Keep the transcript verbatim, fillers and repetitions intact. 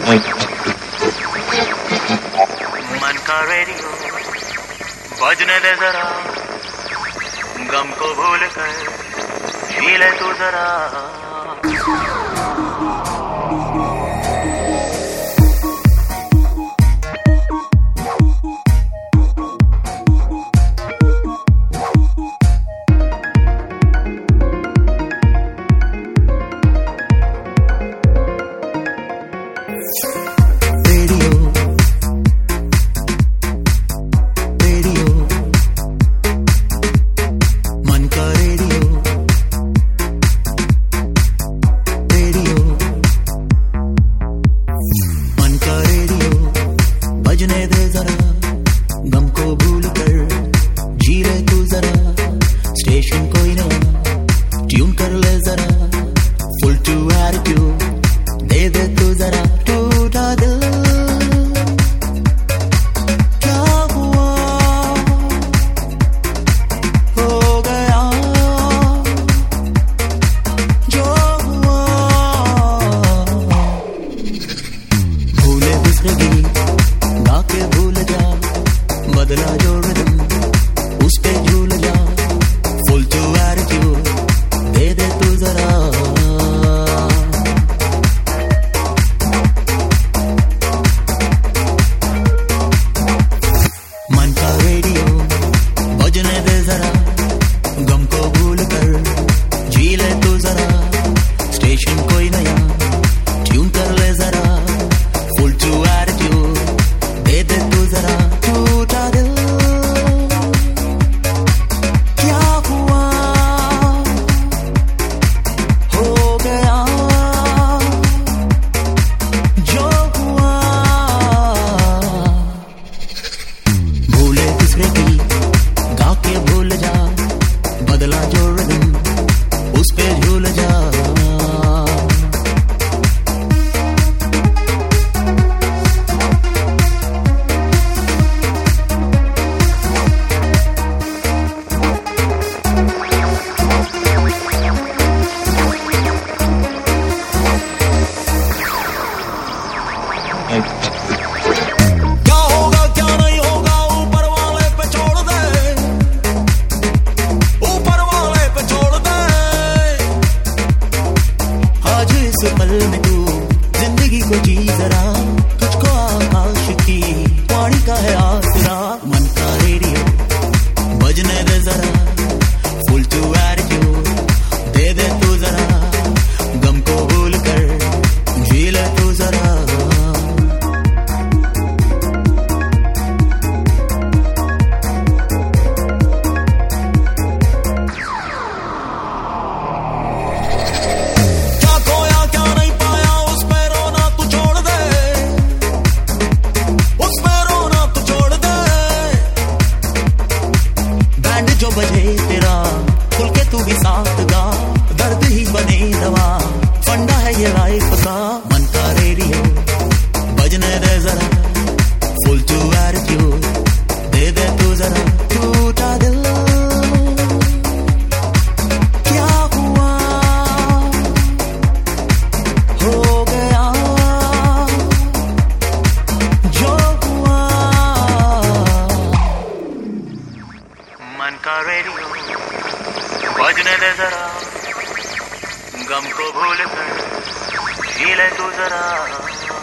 मन का रेडियो बजने दे जरा, गम को भूल कर जी ले तू जरा। स्टेशन कोई नया ट्यून कर ले जरा, फुल टू एटीट्यूड दे दे तू जरा, टूटा दिल क्या हुआ हो गया जो हुआ, भूले बिसर गई गा के भूल जा, बदला जो रिदम उस पे झूल जा, फुल टू एटीट्यूड दे दे तू जरा। मन का रेडियो बजने दे जरा, गम को भूल कर जी ले तू जरा, स्टेशन कोई नया ट्यून कर ले जरा, फुल टू एटीट्यूड दे दे तू जरा, टूटा दिल बदला जो रिदम उस पे झूल जा। क्या होगा क्या नहीं होगा ऊपर वाले पे छोड़ दे, ऊपर वाले पे छोड़ दे। आज इस पल में तू जिंदगी को जी जरा, तुझको आकाश की वाणी का है आसरा। मन का रेडियो बजने दे जरा, फुल टू एटीट्यूड दे दे तू जरा, गम को भूल कर जी ले तू जरा। जो बजे तेरा खुल के तू भी साथ गा, दर्द ही बने दवा, फंडा है ये लाइफ का। मन का रेडियो बजने दे जरा, फुल टू एटीट्यूड दे दे तू जरा, टूटा दिल क्या हुआ हो गया जो हुआ। मन का रेडियो बजने दे जरा, गम को भूल कर जी ले तू जरा।